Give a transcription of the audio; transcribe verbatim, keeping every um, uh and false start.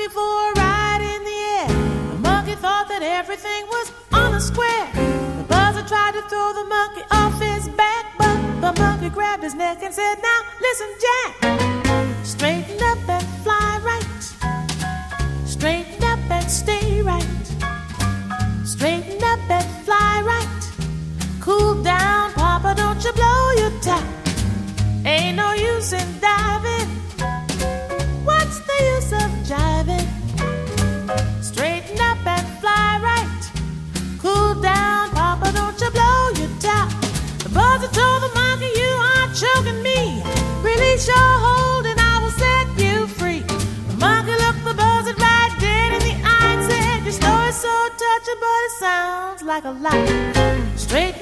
monkey for a ride in the air. The monkey thought that everything was on a square. The buzzer tried to throw the monkey off his back, but the monkey grabbed his neck and said, now listen, Jack, straighten up and fly right. Straighten up and stay right. Straighten up and fly right. Cool down, Papa, don't you blow your top. Ain't no use in diving. What's the use of jiving? Straighten up and fly right. Cool down, Papa, don't you blow your top. The buzzer told the monkey, you are choking me. Release your hold and I will set you free. The monkey looked the buzzard right dead in the eye and said, your story's so touching, but it sounds like a lie. Straighten